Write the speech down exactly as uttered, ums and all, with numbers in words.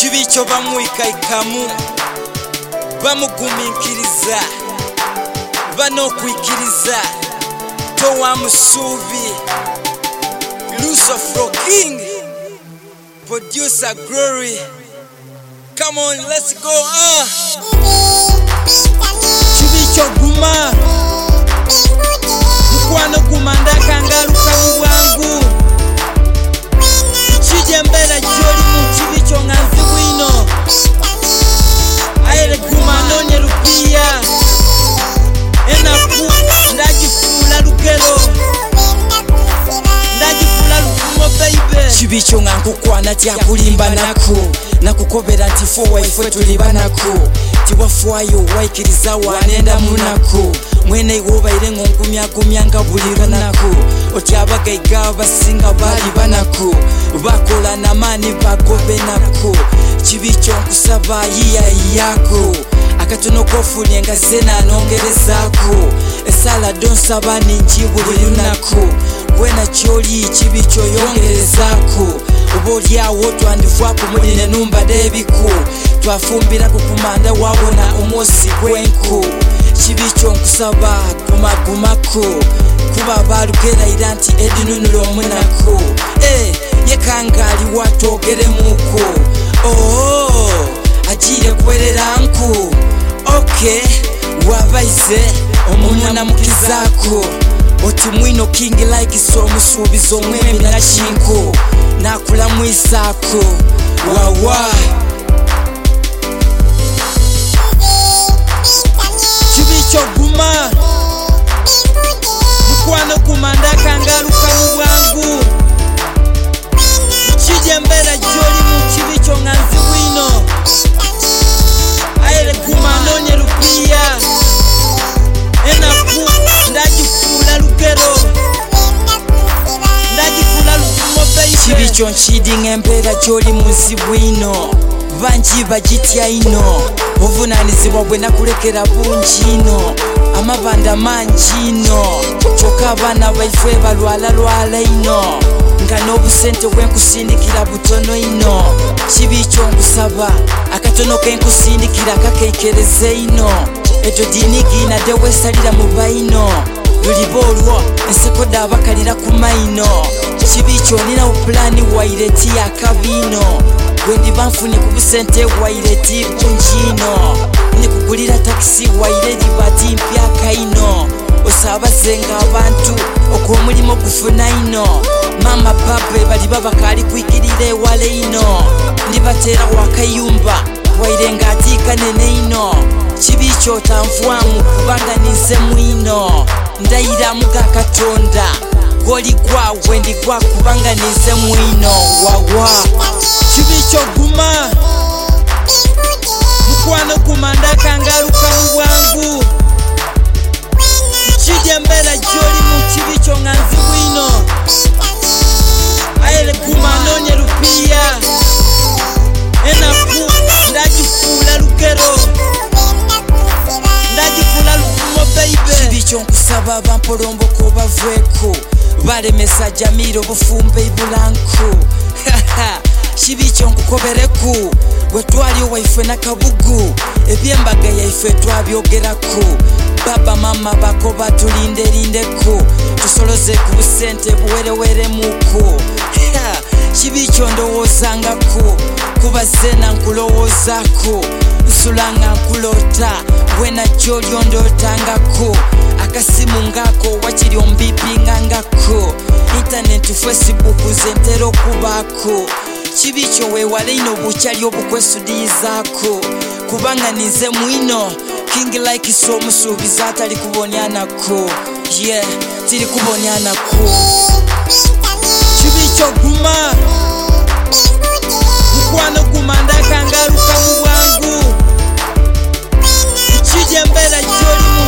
Chibicho bamwikaikamu bamuguminkiriza banokwikiriza towa musubi Lucifer King producer Glory. Come on, let's go. Uh. Chibicho guma mukwano gumanda kangaruka mu bwangu chije mbera joli mu chibicho nganzi bwino aile guma nonye rupia enaku ndagifula lugero ndagifula lufumo baby chibicho ngankukwana tyakulimba nako nakukobera nti fo waife tulibanako tiwafwayo waikiriza wanenda munako mwene iwobaire ngonkumyakumya nga buliranako oti abagaiga abasinga bali banako bakola namani bagobe nako chibicho nkusaba yiya yako akatono kofunye nga zena nongerezako esala donsaba ninji buli lunako wena kyoli chibicho yongerezako obolyawo twandivwako muline numba debiku twafumbira kukumanda wabona omosi gwenku chibicho nkusaba tumagumako kuba balugera ira nti edinunulo omunako eh yekangali watogeremuko oh ajire kwerera nku okay wabaize omumuna mukizako oti mwino king like so musubizo mwemi na chinko nakula mwisako wawa chibicho guma mukwano kumanda kangaruka mu bwangu chije mbera joli mu chibicho nganzi bwino aile guma nonye rupia enaku ndagifula lugero ndagifula lufumo baby chibicho nchidinga embera joli munsi bwino banji bagitya ino obuvunanizibwa bwe nakulekera bunjino amabanda manjino choka abana baife balwala lwala ino nga n'obusente bwenkusindikira butono ino chibicho nkusaba akatono kenkusindikira kakeikereze ino ejo dinigina de wesalira mu baino lulibolwo enseko dabakalira ku maino chibicho nina upulani waireti yakabino gwendi banfuni kubusente waireti bunjino nikugulira taxi waireti bati mpya kaino osaba zenga abantu okwomulimo gufuna ino mama pape bali babakali kwikirire wale ino ndibatera wakayumba wairenga atika nene ino chibicho tamfwamu kubanga nize mwino ndaira muga katonda goli gwawe ndigwa kubanga nize mwino wawa chibicho guma mukwano kumanda kangaruka mu bwangu chije mbera joli mu chibicho nganzi bwino aile guma nonye rupia enaku ndagifula lugero ndagifula lufumo baby chibicho nkusaba bampolombo ko bavweko balemesa jamiro bufumbe ibulanku chibicho nkukobereku wetwali waife nakabugu ebyembaga yaife twabyogerako baba mama bako batulinderindeko tusoloze ku busente buwerewere muko chibicho ndowozangako kubazena nkulowozako nsulanga nkulota wena jolyo ndotangako akasimu ngako wakiri ombipingangako internet facebook zentero kubako chibicho wewale ino buchali obukwesudizako kubanga nize mwino king like so musubiza atali kubonyanako yeah tiri kubonyanako chibicho guma mukwano gumanda kangaruka mu bwangu chije mbera joli